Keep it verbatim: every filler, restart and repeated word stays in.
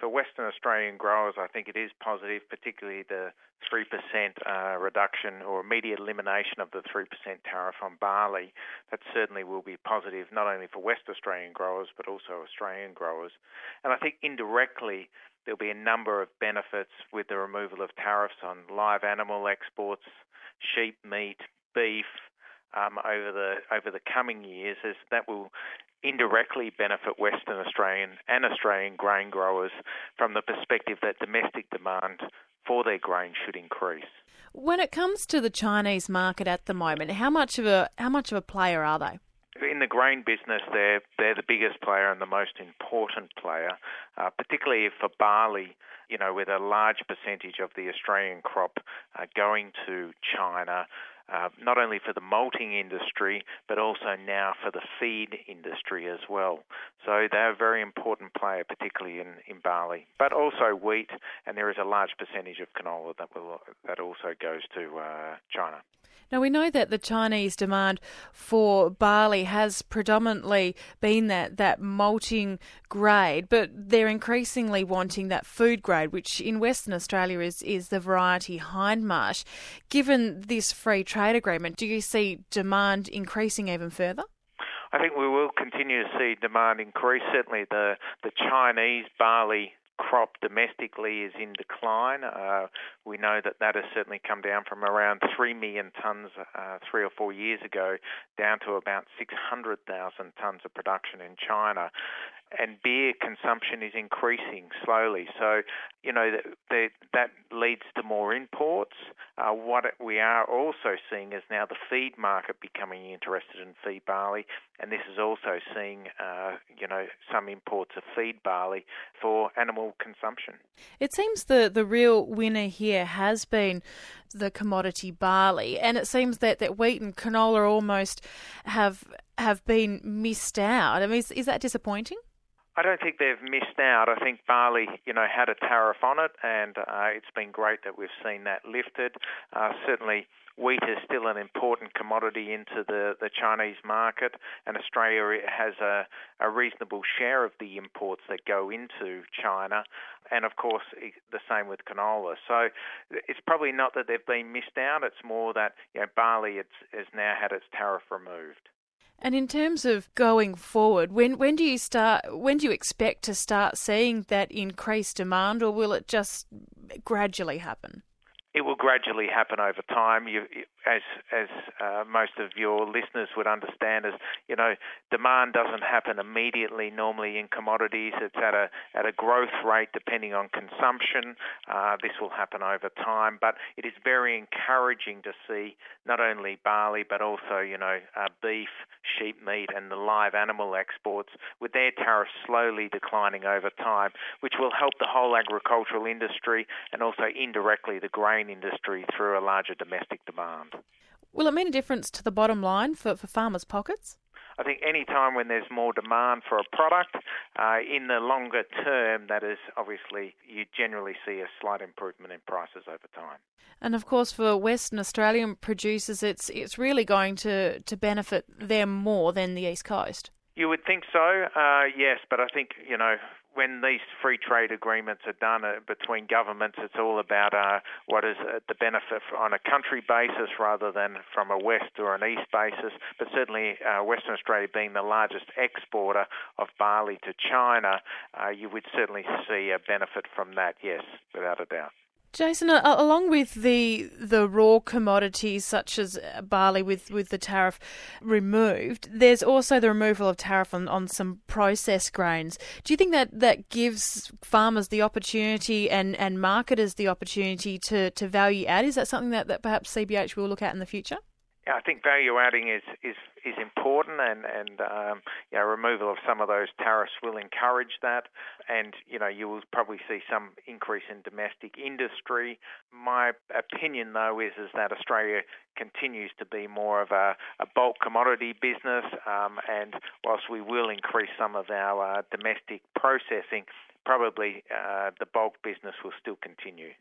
For Western Australian growers, I think it is positive, particularly the three percent uh, reduction or immediate elimination of the three percent tariff on barley. That certainly will be positive, not only for West Australian growers, but also Australian growers. And I think indirectly, there'll be a number of benefits with the removal of tariffs on live animal exports, sheep meat, beef, um, over the over the coming years, as that will indirectly benefit Western Australian and Australian grain growers from the perspective that domestic demand for their grain should increase. When it comes to the Chinese market at the moment, how much of a how much of a player are they? In the grain business, they're they're the biggest player and the most important player, uh, particularly for barley. You know, with a large percentage of the Australian crop uh, going to China, uh, not only for the malting industry, but also now for the feed industry as well. So they're a very important player, particularly in, in barley, but also wheat, and there is a large percentage of canola that will that also goes to uh, China. Now, we know that the Chinese demand for barley has predominantly been that, that malting grade, but they're increasingly wanting that food grade, which in Western Australia is, is the variety Hindmarsh. Given this free trade agreement, do you see demand increasing even further? I think we will continue to see demand increase. Certainly the, the Chinese barley crop domestically is in decline. Uh, we know that that has certainly come down from around three million tonnes uh, three or four years ago down to about six hundred thousand tonnes of production in China. And beer consumption is increasing slowly. So, you know, that, that, that leads to more imports. Uh, what we are also seeing is now the feed market becoming interested in feed barley, and this is also seeing, uh, you know, some imports of feed barley for animal consumption. It seems the, the real winner here has been the commodity barley, and it seems that, that wheat and canola almost have have been missed out. I mean, is, is that disappointing? I don't think they've missed out. I think barley, you know, had a tariff on it, and uh, it's been great that we've seen that lifted. Uh, certainly, wheat is still an important commodity into the, the Chinese market, and Australia has a, a reasonable share of the imports that go into China, and of course the same with canola. So it's probably not that they've been missed out, it's more that, you know, barley it's, has now had its tariff removed. And in terms of going forward, when when do you start? When do you expect to start seeing that increased demand, or will it just gradually happen? It will gradually happen over time. You, as as uh, most of your listeners would understand, is you know demand doesn't happen immediately. Normally in commodities, it's at a at a growth rate depending on consumption. Uh, this will happen over time, but it is very encouraging to see not only barley but also you know uh, beef, sheep meat, and the live animal exports with their tariffs slowly declining over time, which will help the whole agricultural industry and also indirectly the grain industry through a larger domestic demand. Will it mean a difference to the bottom line for, for farmers' pockets? I think any time when there's more demand for a product, uh, in the longer term, that is obviously you generally see a slight improvement in prices over time. And of course, for Western Australian producers, it's it's really going to, to benefit them more than the East Coast. You would think so, uh, yes, but I think, you know, when these free trade agreements are done uh, between governments, it's all about uh, what is uh, the benefit on a country basis rather than from a west or an east basis. But certainly uh, Western Australia being the largest exporter of barley to China, uh, you would certainly see a benefit from that, yes, without a doubt. Jason, uh, along with the the raw commodities such as barley with, with the tariff removed, there's also the removal of tariff on, on some processed grains. Do you think that, that gives farmers the opportunity and, and marketers the opportunity to, to value add? Is that something that, that perhaps C B H will look at in the future? Yeah, I think value adding is, is, is important, and, and um, you know, removal of some of those tariffs will encourage that. And, you know, you will probably see some increase in domestic industry. My opinion, though, is, is that Australia continues to be more of a, a bulk commodity business, um, and whilst we will increase some of our uh, domestic processing, probably uh, the bulk business will still continue.